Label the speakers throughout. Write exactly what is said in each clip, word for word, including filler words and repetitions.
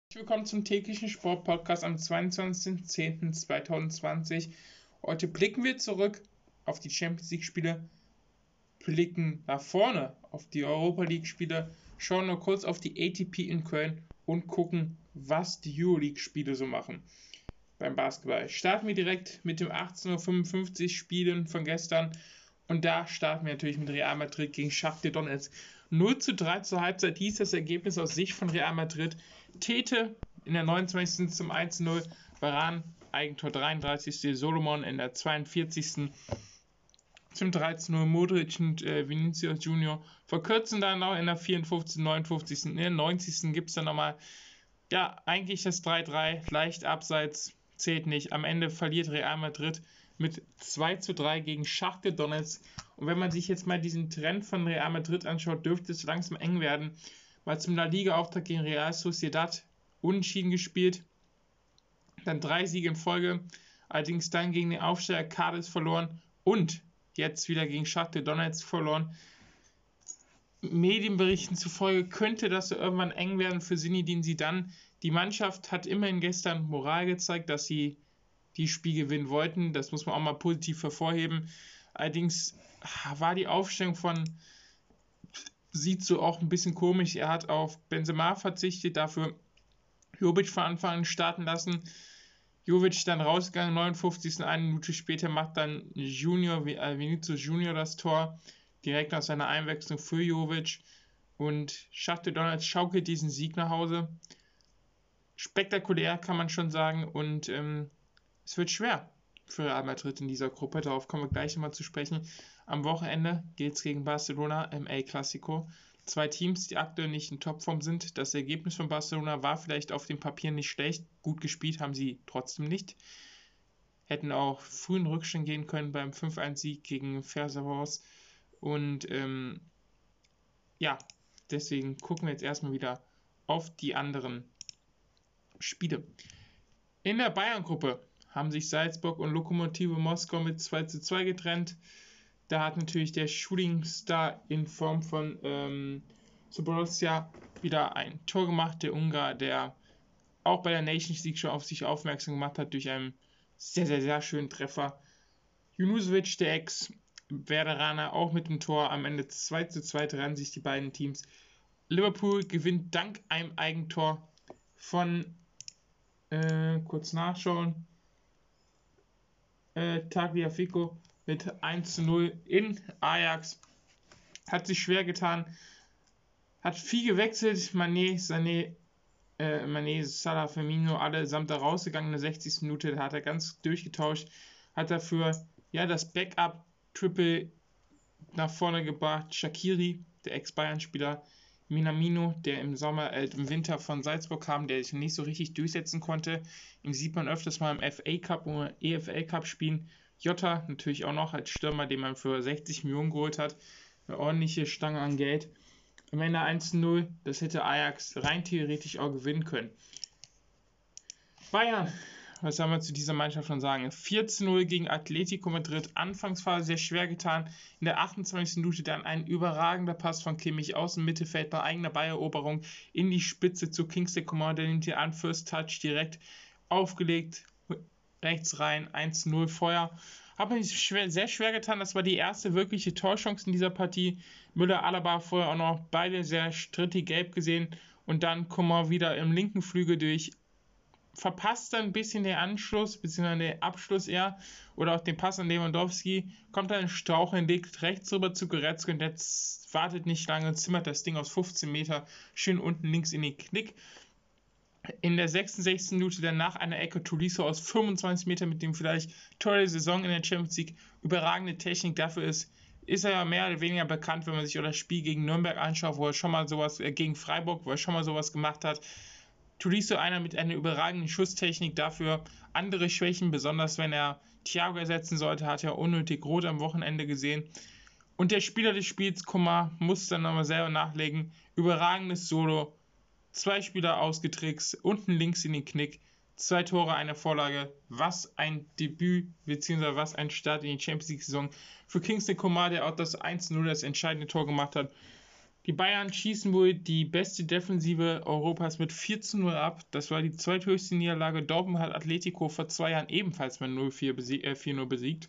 Speaker 1: Willkommen zum täglichen Sportpodcast am zweiundzwanzigsten zehnten zweitausendzwanzig. Heute blicken wir zurück auf die Champions League Spiele, blicken nach vorne auf die Europa League Spiele, schauen nur kurz auf die A T P in Köln und gucken, was die Euroleague Spiele so machen. Beim Basketball starten wir direkt mit dem achtzehn Uhr fünfundfünfzig Spielen von gestern und da starten wir natürlich mit Real Madrid gegen Schachtar Donetsk. null zu drei zur Halbzeit hieß das Ergebnis aus Sicht von Real Madrid. Tete in der neunundzwanzigsten zum eins zu null, Varane Eigentor dreiunddreißigsten Solomon in der zweiundvierzigsten zum drei zu null, Modric und äh, Vinicius Junior verkürzen dann noch in der vierundfünfzigsten neunundfünfzigsten In der neunzigsten gibt es dann nochmal, ja, eigentlich das drei zu drei, leicht abseits, zählt nicht. Am Ende verliert Real Madrid mit zwei zu drei gegen Schachtar Donetsk. Und wenn man sich jetzt mal diesen Trend von Real Madrid anschaut, dürfte es langsam eng werden. Mal zum La Liga-Auftakt gegen Real Sociedad unentschieden gespielt. Dann drei Siege in Folge. Allerdings dann gegen den Aufsteiger Cádiz verloren. Und jetzt wieder gegen Schachtar Donetsk verloren. Medienberichten zufolge könnte das so irgendwann eng werden für Zinedine Zidane. Die Mannschaft hat immerhin gestern Moral gezeigt, dass sie die Spiel gewinnen wollten. Das muss man auch mal positiv hervorheben. Allerdings war die Aufstellung von sieht so auch ein bisschen komisch. Er hat auf Benzema verzichtet, dafür Jovic von Anfang an starten lassen. Jovic dann rausgegangen, neunundfünfzigsten Eine Minute später macht dann Junior, äh, Vinicius Junior das Tor, direkt nach seiner Einwechslung für Jovic. Und Schachtar Donetsk schaukelt diesen Sieg nach Hause. Spektakulär, kann man schon sagen. Und ähm, es wird schwer für Real Madrid in dieser Gruppe. Darauf kommen wir gleich nochmal zu sprechen. Am Wochenende geht es gegen Barcelona im El Clasico. Zwei Teams, die aktuell nicht in Topform sind. Das Ergebnis von Barcelona war vielleicht auf dem Papier nicht schlecht. Gut gespielt haben sie trotzdem nicht. Hätten auch frühen Rückstand gehen können beim fünf eins Sieg gegen Ferencváros. Und ähm, ja, deswegen gucken wir jetzt erstmal wieder auf die anderen Spiele. In der Bayern-Gruppe haben sich Salzburg und Lokomotive Moskau mit zwei zu zwei getrennt. Da hat natürlich der Shooting-Star in Form von ähm, Borussia wieder ein Tor gemacht. Der Ungar, der auch bei der Nations League schon auf sich aufmerksam gemacht hat durch einen sehr, sehr, sehr schönen Treffer. Junusovic, der Ex-Werderaner, auch mit dem Tor. Am Ende zwei zu zwei trennen sich die beiden Teams. Liverpool gewinnt dank einem Eigentor von, äh, kurz nachschauen, äh, Tagliafico mit eins zu null in Ajax. Hat sich schwer getan. Hat viel gewechselt. Mané, Sané, äh, Mané, Salah, Firmino, allesamt da rausgegangen in der sechzigsten Minute. Da hat er ganz durchgetauscht. Hat dafür ja das Backup-Triple nach vorne gebracht. Shaqiri, der Ex-Bayern-Spieler. Minamino, der im Sommer, äh, im Winter von Salzburg kam, der sich nicht so richtig durchsetzen konnte. Ihn sieht man öfters mal im F A Cup oder E F L Cup spielen. Jota natürlich auch noch als Stürmer, den man für sechzig Millionen geholt hat. Eine ordentliche Stange an Geld. Am Ende eins zu null, das hätte Ajax rein theoretisch auch gewinnen können. Bayern, was soll man zu dieser Mannschaft schon sagen? vier zu null gegen Atletico Madrid. Anfangsphase sehr schwer getan. In der achtundzwanzigsten Minute dann ein überragender Pass von Kimmich aus dem Mittelfeld bei eigener Balleroberung in die Spitze zu Kingsley Coman. Der nimmt hier an, First Touch direkt aufgelegt, rechts rein, eins zu null Feuer. Hat mir schwer, sehr schwer getan, das war die erste wirkliche Torchance in dieser Partie. Müller-Alaba vorher auch noch beide sehr strittig gelb gesehen und dann Coman wieder im linken Flügel durch. Verpasst dann ein bisschen den Anschluss, beziehungsweise den Abschluss eher, oder auch den Pass an Lewandowski, kommt dann in Straucheln, legt rechts rüber zu Goretzka und jetzt wartet nicht lange, zimmert das Ding aus fünfzehn Meter schön unten links in den Knick. In der sechsundsechzigsten Minute dann nach einer Ecke Tolisso aus fünfundzwanzig Metern mit dem vielleicht tolle Saison in der Champions League, überragende Technik, dafür ist, ist er ja mehr oder weniger bekannt, wenn man sich das Spiel gegen Nürnberg anschaut, wo er schon mal sowas, äh, gegen Freiburg, wo er schon mal sowas gemacht hat. Tolisso einer mit einer überragenden Schusstechnik, dafür andere Schwächen, besonders wenn er Thiago ersetzen sollte, hat er unnötig rot am Wochenende gesehen. Und der Spieler des Spiels, Coman, muss dann nochmal selber nachlegen. Überragendes Solo, zwei Spieler ausgetrickst, unten links in den Knick, zwei Tore, eine Vorlage. Was ein Debüt, beziehungsweise was ein Start in die Champions League-Saison für Kingsley Coman, der auch das eins zu null, das entscheidende Tor gemacht hat. Die Bayern schießen wohl die beste Defensive Europas mit vier zu null ab. Das war die zweithöchste Niederlage. Dortmund hat Atletico vor zwei Jahren ebenfalls mit null vier besieg, äh, vier null besiegt.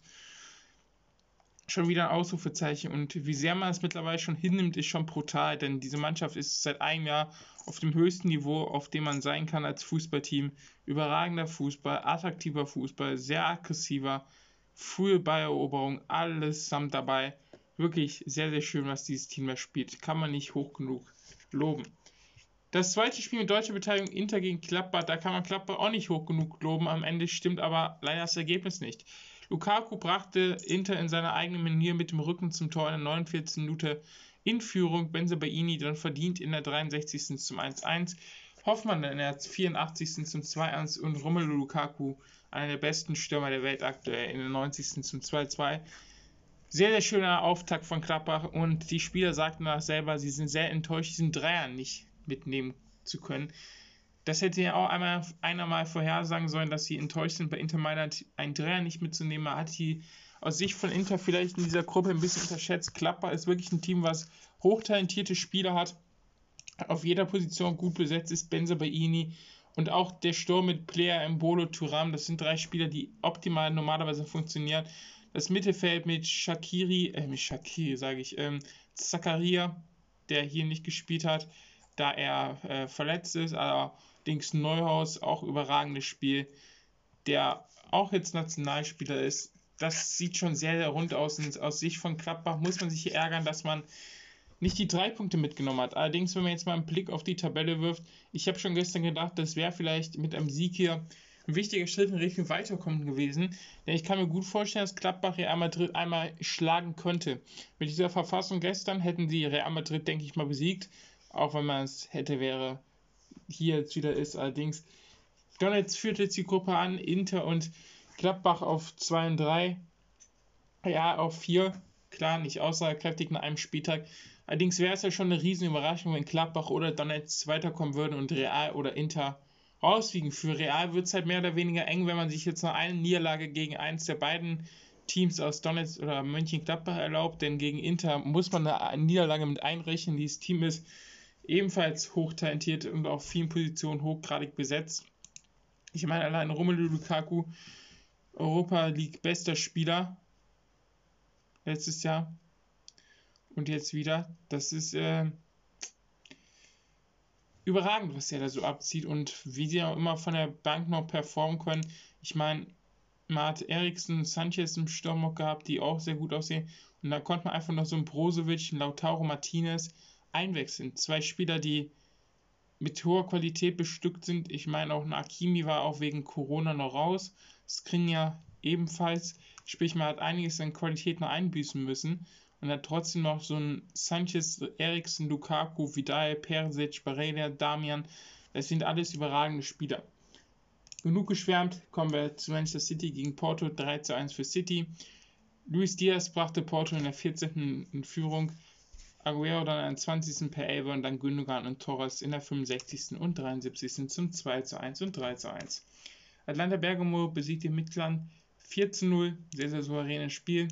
Speaker 1: Schon wieder ein Ausrufezeichen. Und wie sehr man es mittlerweile schon hinnimmt, ist schon brutal. Denn diese Mannschaft ist seit einem Jahr auf dem höchsten Niveau, auf dem man sein kann als Fußballteam. Überragender Fußball, attraktiver Fußball, sehr aggressiver, frühe Balleroberung, alles samt dabei. Wirklich sehr, sehr schön, was dieses Team da spielt. Kann man nicht hoch genug loben. Das zweite Spiel mit deutscher Beteiligung, Inter gegen Gladbach, da kann man Gladbach auch nicht hoch genug loben. Am Ende stimmt aber leider das Ergebnis nicht. Lukaku brachte Inter in seiner eigenen Manier mit dem Rücken zum Tor in der neunundvierzigsten Minute in Führung. Bensebaini dann verdient in der dreiundsechzigsten zum eins eins. Hoffmann in der vierundachtzigsten zum zwei eins und Romelu Lukaku, einer der besten Stürmer der Welt aktuell, in der neunzigsten zum zwei zwei. Sehr, sehr schöner Auftakt von Gladbach und die Spieler sagten danach selber, sie sind sehr enttäuscht, diesen Dreier nicht mitnehmen zu können. Das hätte ja auch einmal einer mal vorhersagen sollen, dass sie enttäuscht sind, bei Inter Mailand einen Dreier nicht mitzunehmen. Man hat die aus Sicht von Inter vielleicht in dieser Gruppe ein bisschen unterschätzt. Gladbach ist wirklich ein Team, was hochtalentierte Spieler hat, auf jeder Position gut besetzt ist, Bensebaini und auch der Sturm mit Player, Embolo, Thuram, das sind drei Spieler, die optimal normalerweise funktionieren. Das Mittelfeld mit Shaqiri, äh, mit Shaqiri sage ich, ähm, Zakaria, der hier nicht gespielt hat, da er äh, verletzt ist, allerdings Neuhaus, auch überragendes Spiel, der auch jetzt Nationalspieler ist. Das sieht schon sehr, sehr rund aus und aus Sicht von Gladbach muss man sich hier ärgern, dass man nicht die drei Punkte mitgenommen hat. Allerdings, wenn man jetzt mal einen Blick auf die Tabelle wirft, ich habe schon gestern gedacht, das wäre vielleicht mit einem Sieg hier ein wichtiger Schritt in Richtung Weiterkommen gewesen. Denn ich kann mir gut vorstellen, dass Gladbach Real Madrid einmal schlagen könnte. Mit dieser Verfassung gestern hätten sie Real Madrid, denke ich mal, besiegt. Auch wenn man es hätte, wäre, hier jetzt wieder ist. Allerdings, Donetsk führt jetzt die Gruppe an, Inter und Gladbach auf zwei und drei. Ja, auf vier. Klar, nicht aussagekräftig nach einem Spieltag. Allerdings wäre es ja schon eine riesen Überraschung, wenn Gladbach oder Donetsk weiterkommen würden und Real oder Inter rausfliegen. Für Real wird es halt mehr oder weniger eng, wenn man sich jetzt noch eine Niederlage gegen eins der beiden Teams aus Donetsk oder Mönchengladbach erlaubt, denn gegen Inter muss man eine Niederlage mit einrechnen. Dieses Team ist ebenfalls hochtalentiert und auf vielen Positionen hochgradig besetzt. Ich meine, allein Romelu Lukaku, Europa League bester Spieler letztes Jahr und jetzt wieder. Das ist äh, überragend, was er da so abzieht und wie sie auch immer von der Bank noch performen können. Ich meine, man hat Eriksen und Sanchez im Sturm noch gehabt, die auch sehr gut aussehen. Und da konnte man einfach noch so einen Brozovic, einen Lautaro Martinez einwechseln. Zwei Spieler, die mit hoher Qualität bestückt sind. Ich meine, auch ein Hakimi war auch wegen Corona noch raus. Skriniar ebenfalls. Sprich, man hat einiges an Qualität noch einbüßen müssen. Und hat trotzdem noch so ein Sanchez, Eriksen, Lukaku, Vidal, Perisic, Barella, Damian. Das sind alles überragende Spieler. Genug geschwärmt, kommen wir zu Manchester City gegen Porto, drei zu eins für City. Luis Diaz brachte Porto in der vierzehnten in Führung. Aguero dann in der zwanzigsten per Elber und dann Gündogan und Torres in der fünfundsechzigsten und dreiundsiebzigsten zum zwei zu eins und drei zu eins. Atalanta Bergamo besiegte Midtjylland vier zu null, sehr, sehr souveränes Spiel.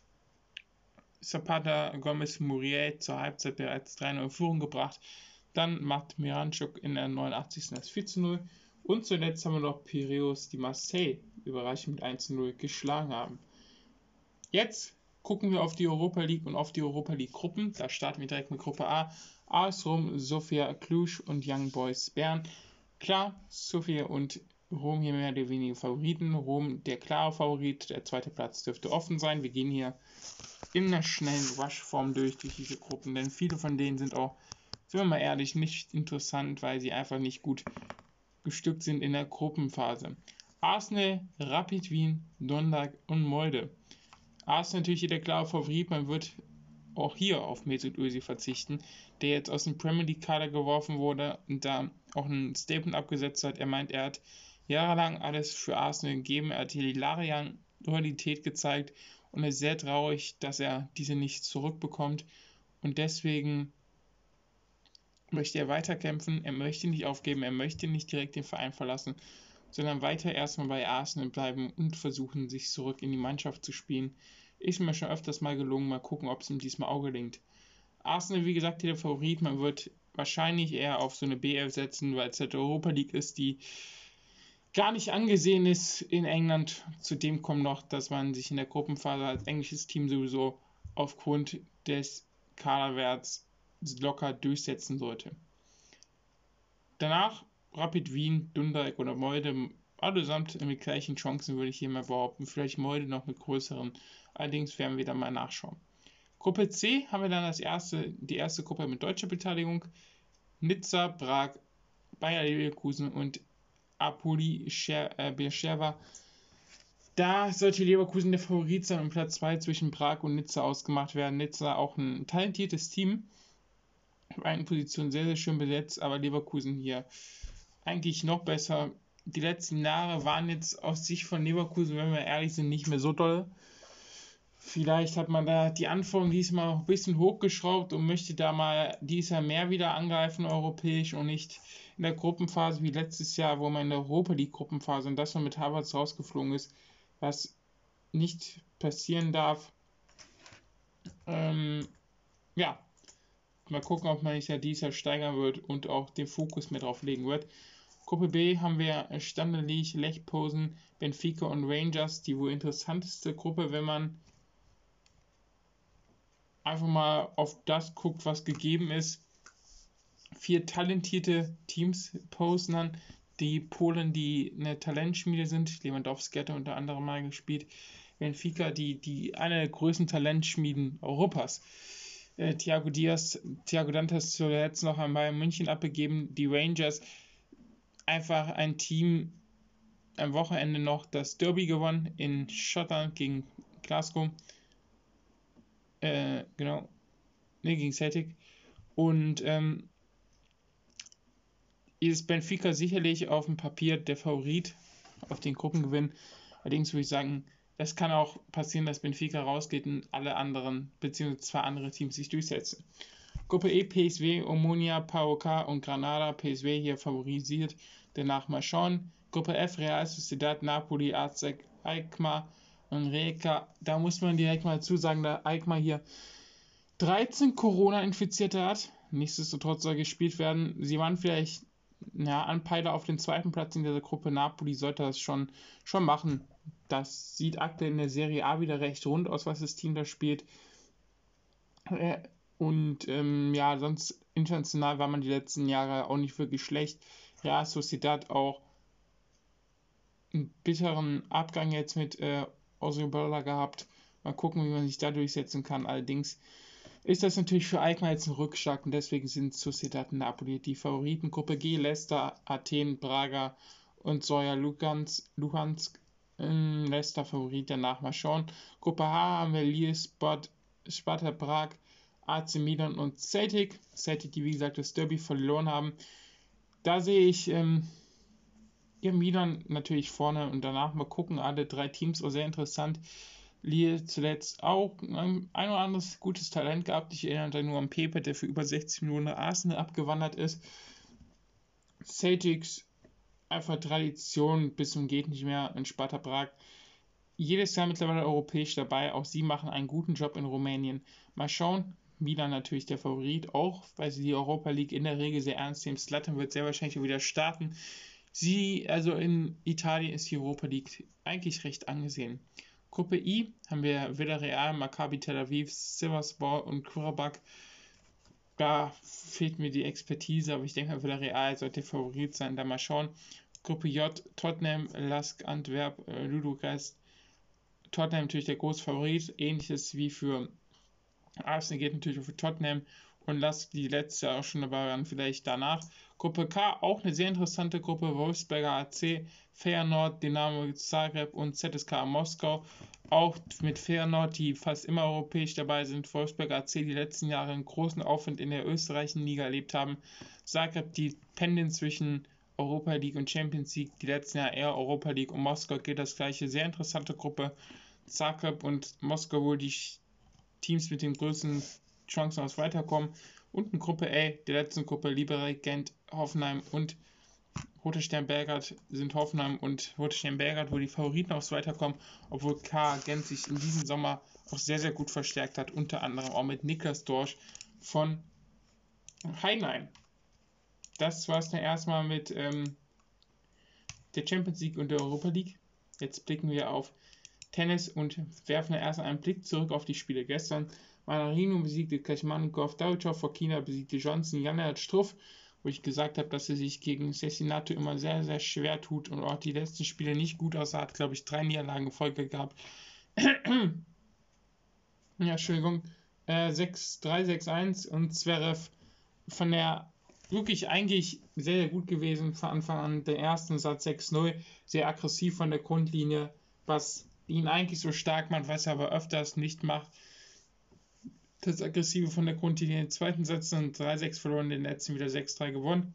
Speaker 1: Zapata, Gomez, Muriel zur Halbzeit bereits drei null in Führung gebracht. Dann macht Miranchuk in der neunundachtzigsten das vier zu null. Und zuletzt haben wir noch Piraeus, die Marseille überraschend mit eins zu null geschlagen haben. Jetzt gucken wir auf die Europa League und auf die Europa League Gruppen. Da starten wir direkt mit Gruppe A. A S Rom, Sofia Cluj und Young Boys Bern. Klar, Sofia und Rom hier mehr oder weniger Favoriten. Rom der klare Favorit, der zweite Platz dürfte offen sein. Wir gehen hier in einer schnellen Rush-Form durch, durch diese Gruppen, denn viele von denen sind auch, sind wir mal ehrlich, nicht interessant, weil sie einfach nicht gut bestückt sind in der Gruppenphase. Arsenal, Rapid Wien, Nürnberg und Molde. Arsenal natürlich hier der klare Favorit, man wird auch hier auf Mesut Özil verzichten, der jetzt aus dem Premier League Kader geworfen wurde und da auch ein Statement abgesetzt hat. Er meint, er hat jahrelang alles für Arsenal gegeben, er hat hier die Loyalität gezeigt und er ist sehr traurig, dass er diese nicht zurückbekommt und deswegen möchte er weiterkämpfen, er möchte nicht aufgeben, er möchte nicht direkt den Verein verlassen, sondern weiter erstmal bei Arsenal bleiben und versuchen, sich zurück in die Mannschaft zu spielen. Ist mir schon öfters mal gelungen, mal gucken, ob es ihm diesmal auch gelingt. Arsenal, wie gesagt, hier der Favorit. Man wird wahrscheinlich eher auf so eine B elf setzen, weil es halt Europa League ist, die gar nicht angesehen ist in England. Zudem kommt noch, dass man sich in der Gruppenphase als englisches Team sowieso aufgrund des Kaderwerts locker durchsetzen sollte. Danach Rapid Wien, Dundalk oder Molde, allesamt mit gleichen Chancen, würde ich hier mal behaupten. Vielleicht Molde noch mit größeren. Allerdings werden wir da mal nachschauen. Gruppe C haben wir dann als erste, die erste Gruppe mit deutscher Beteiligung. Nizza, Prag, Bayer Leverkusen und Apoli Beersheva. Da sollte Leverkusen der Favorit sein und Platz zwei zwischen Prag und Nizza ausgemacht werden. Nizza auch ein talentiertes Team. Auf einen Position sehr, sehr schön besetzt, aber Leverkusen hier eigentlich noch besser. Die letzten Jahre waren jetzt aus Sicht von Leverkusen, wenn wir ehrlich sind, nicht mehr so toll. Vielleicht hat man da die Anforderungen diesmal noch ein bisschen hochgeschraubt und möchte da mal dieses Jahr mehr wieder angreifen, europäisch, und nicht in der Gruppenphase wie letztes Jahr, wo man in der Europa League Gruppenphase und das man mit Havertz rausgeflogen ist, was nicht passieren darf. Ähm, ja, mal gucken, ob man sich ja dieses Jahr steigern wird und auch den Fokus mehr drauf legen wird. Gruppe B haben wir Standard Liège, Lech Posen, Benfica und Rangers, die wohl interessanteste Gruppe, wenn man einfach mal auf das guckt, was gegeben ist. Vier talentierte Teams Posen, die Polen, die eine Talentschmiede sind. Lewandowski hat unter anderem mal gespielt. Benfica, die, die eine der größten Talentschmieden Europas. Äh, Thiago Diaz, Thiago Dantas zuletzt noch an Bayern München abgegeben. Die Rangers, einfach ein Team, am Wochenende noch das Derby gewonnen in Schottland gegen Glasgow. Äh, genau. Ne, gegen Celtic. Und ähm, ist Benfica sicherlich auf dem Papier der Favorit auf den Gruppengewinn. Allerdings würde ich sagen, es kann auch passieren, dass Benfica rausgeht und alle anderen, beziehungsweise zwei andere Teams sich durchsetzen. Gruppe E, P S V, Omonia, P A O K und Granada. P S V hier favorisiert. Danach mal schauen. Gruppe F, Real Sociedad, Napoli, A Z E C, Alkmaar und Rijeka. Da muss man direkt mal zusagen, da Alkmaar hier dreizehn Corona-Infizierte hat. Nichtsdestotrotz soll gespielt werden. Sie waren vielleicht ja, Anpeiler auf den zweiten Platz in dieser Gruppe. Napoli sollte das schon, schon machen. Das sieht aktuell in der Serie A wieder recht rund aus, was das Team da spielt. Und ähm, ja, sonst international war man die letzten Jahre auch nicht wirklich schlecht. Real Sociedad auch einen bitteren Abgang jetzt mit äh, Osriobola gehabt. Mal gucken, wie man sich da durchsetzen kann. Allerdings ist das natürlich für Alkmaar jetzt ein Rückschlag und deswegen sind Sociedad und Napoli die Favoriten. Gruppe G, Leicester, Athen, Braga und Soja Luhansk. Luhansk ähm, Leicester Favorit, danach mal schauen. Gruppe H haben wir Lille, Sport, Sparta Prag, A C Milan und Celtic. Celtic, die wie gesagt das Derby verloren haben. Da sehe ich ähm, ja, Milan natürlich vorne und danach mal gucken. Alle drei Teams auch sehr interessant. Lille zuletzt auch ein, ein oder anderes gutes Talent gehabt. Ich erinnere nur an Pepe, der für über sechzig Millionen nach Arsenal abgewandert ist. Celtics, einfach Tradition bis zum geht nicht mehr in Sparta Prag. Jedes Jahr mittlerweile europäisch dabei. Auch sie machen einen guten Job in Rumänien. Mal schauen. Milan natürlich der Favorit, auch weil sie die Europa League in der Regel sehr ernst nehmen. Zlatan wird sehr wahrscheinlich wieder starten. Sie, also in Italien ist die Europa League eigentlich recht angesehen. Gruppe I haben wir Villarreal, Maccabi Tel Aviv, Sivasspor und Qarabağ. Da fehlt mir die Expertise, aber ich denke, Villarreal sollte Favorit sein. Da mal schauen. Gruppe J, Tottenham, Lask, Antwerp, äh, Ludogorets. Tottenham natürlich der große Favorit. Ähnliches wie für Arsenal geht natürlich für Tottenham und Lask, die letztes Jahr auch schon dabei waren, vielleicht danach. Gruppe K, auch eine sehr interessante Gruppe. Wolfsberger A C, Feyenoord, Dynamo Zagreb und Z S K Moskau. Auch mit Feyenoord, die fast immer europäisch dabei sind. Wolfsberger A C, die letzten Jahre einen großen Aufwand in der österreichischen Liga erlebt haben. Zagreb, die pendeln zwischen Europa League und Champions League, die letzten Jahre eher Europa League, und Moskau gilt das gleiche. Sehr interessante Gruppe. Zagreb und Moskau wohl die Teams mit den größten Chancen aufs Weiterkommen. Und in Gruppe A, der letzten Gruppe, Liberec, Gent, Hoffenheim und Roter Stern Belgrad sind Hoffenheim und Roter Stern Belgrad, wo die Favoriten aufs Weiterkommen, obwohl K. Gent sich in diesem Sommer auch sehr, sehr gut verstärkt hat, unter anderem auch mit Niklas Dorsch von Heidenheim. Das war es dann erstmal mit ähm, der Champions League und der Europa League. Jetzt blicken wir auf Tennis und werfen erst einen Blick zurück auf die Spiele gestern. Manarino besiegte Kachmanikov, Davichov, Fokina besiegte Johnson, Janne Struff, wo ich gesagt habe, dass er sich gegen Cecchinato immer sehr, sehr schwer tut und auch die letzten Spiele nicht gut aussah, hat, glaube ich, drei Niederlagen in Folge gehabt. Ja, Entschuldigung, äh, sechs drei, sechs eins und Zverev von der wirklich eigentlich sehr, sehr gut gewesen von Anfang an. Der erste Satz sechs null, sehr aggressiv von der Grundlinie, was ihn eigentlich so stark macht, was er aber öfters nicht macht. Das Aggressive von der Grundlinie, den zweiten Satz dann drei sechs verloren, den letzten wieder sechs drei gewonnen.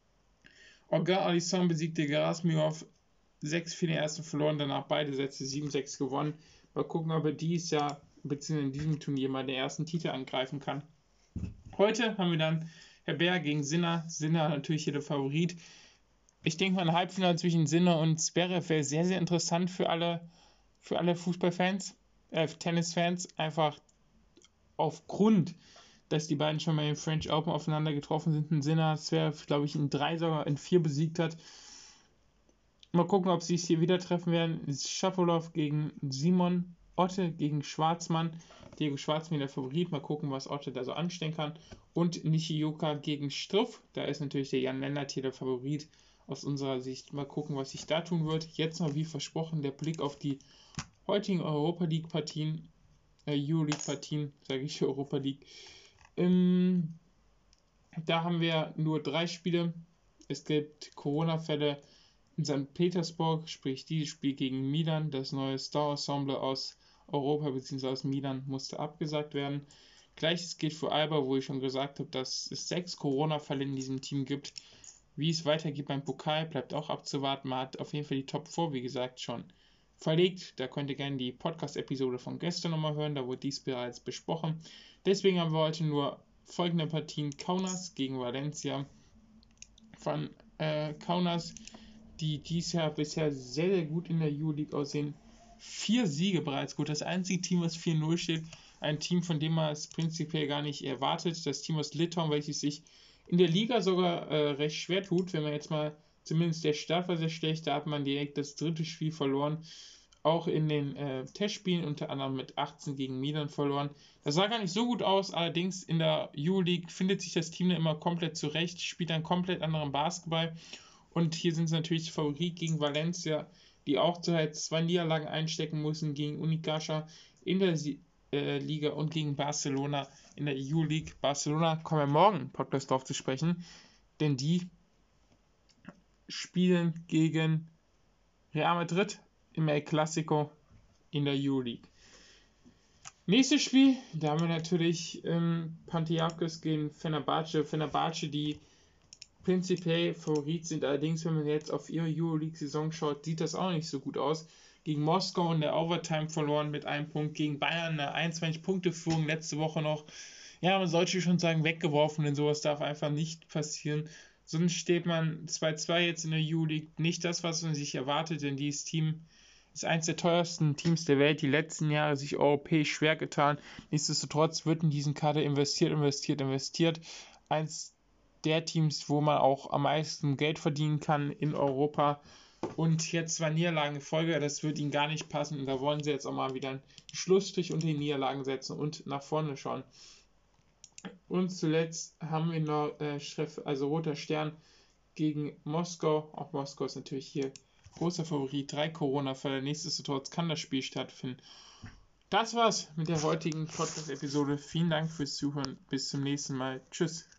Speaker 1: Olga Alisson besiegte Gerasimov sechs vier den ersten verloren, danach beide Sätze sieben sechs gewonnen. Mal gucken, ob er dieses Jahr, beziehungsweise in diesem Turnier mal den ersten Titel angreifen kann. Heute haben wir dann Herbert gegen Sinner. Sinner natürlich hier der Favorit. Ich denke mal, ein Halbfinale zwischen Sinner und Zverev wäre sehr, sehr interessant für alle, für alle Fußballfans, äh, Tennisfans. Einfach aufgrund, dass die beiden schon mal im French Open aufeinander getroffen sind. Ein Sinner, Zverev, glaube ich, in drei, sogar in vier besiegt hat. Mal gucken, ob sie es hier wieder treffen werden. Shapovalov gegen Simon, Otte gegen Schwarzmann. Diego Schwartzmann der Favorit. Mal gucken, was Otte da so anstellen kann. Und Nishioka gegen Struff. Da ist natürlich der Jan Lennart hier der Favorit aus unserer Sicht. Mal gucken, was sich da tun wird. Jetzt noch wie versprochen der Blick auf die heutigen Europa League Partien. Äh, Euroleague Partien, sage ich Europa League. Ähm, da haben wir nur drei Spiele. Es gibt Corona-Fälle in Sankt Petersburg, sprich dieses Spiel gegen Milan. Das neue Star-Ensemble aus Europa bzw. aus Milan musste abgesagt werden. Gleiches gilt für Alba, wo ich schon gesagt habe, dass es sechs Corona-Fälle in diesem Team gibt. Wie es weitergeht beim Pokal, bleibt auch abzuwarten. Man hat auf jeden Fall die Top vier, wie gesagt, schon verlegt. Da könnt ihr gerne die Podcast-Episode von gestern nochmal hören, da wurde dies bereits besprochen. Deswegen haben wir heute nur folgende Partien. Kaunas gegen Valencia. Von äh, Kaunas, die dieses Jahr bisher sehr, sehr gut in der Euroleague aussehen. Vier Siege bereits gut. Das einzige Team, was vier null steht. Ein Team, von dem man es prinzipiell gar nicht erwartet. Das Team aus Litauen, welches sich in der Liga sogar äh, recht schwer tut. Wenn man jetzt mal, zumindest der Start war sehr schlecht, da hat man direkt das dritte Spiel verloren. Auch in den äh, Testspielen unter anderem mit achtzehn gegen Milan verloren. Das sah gar nicht so gut aus, allerdings in der Euroleague findet sich das Team dann immer komplett zurecht, spielt einen komplett anderen Basketball. Und hier sind sie natürlich Favorit gegen Valencia, die auch zurzeit zwei Niederlagen einstecken müssen gegen Unicaja in der äh, Liga und gegen Barcelona in der Euroleague. Barcelona kommen wir morgen im Podcast drauf zu sprechen, denn die spielen gegen Real Madrid im El Clasico in der Euroleague. Nächstes Spiel, da haben wir natürlich ähm, Panathinaikos gegen Fenerbahce. Fenerbahce, die prinzipiell Favorit sind, allerdings, wenn man jetzt auf ihre Euroleague-Saison schaut, sieht das auch nicht so gut aus. Gegen Moskau in der Overtime verloren mit einem Punkt, gegen Bayern eine einundzwanzig-Punkte-Führung letzte Woche noch. Ja, man sollte schon sagen, weggeworfen, denn sowas darf einfach nicht passieren. Sonst steht man zwei zwei jetzt in der Euroleague. Nicht das, was man sich erwartet, denn dieses Team ist eines der teuersten Teams der Welt, die letzten Jahre sich europäisch schwer getan. Nichtsdestotrotz wird in diesen Kader investiert, investiert, investiert. Eins der Teams, wo man auch am meisten Geld verdienen kann in Europa. Und jetzt zwei Niederlagen in Folge, das wird ihnen gar nicht passen. Und da wollen sie jetzt auch mal wieder einen Schlussstrich unter die Niederlagen setzen und nach vorne schauen. Und zuletzt haben wir noch äh, also Roter Stern gegen Moskau. Auch Moskau ist natürlich hier großer Favorit. Drei Corona-Fälle. Nichtsdestotrotz kann das Spiel stattfinden. Das war's mit der heutigen Podcast-Episode. Vielen Dank fürs Zuhören. Bis zum nächsten Mal. Tschüss.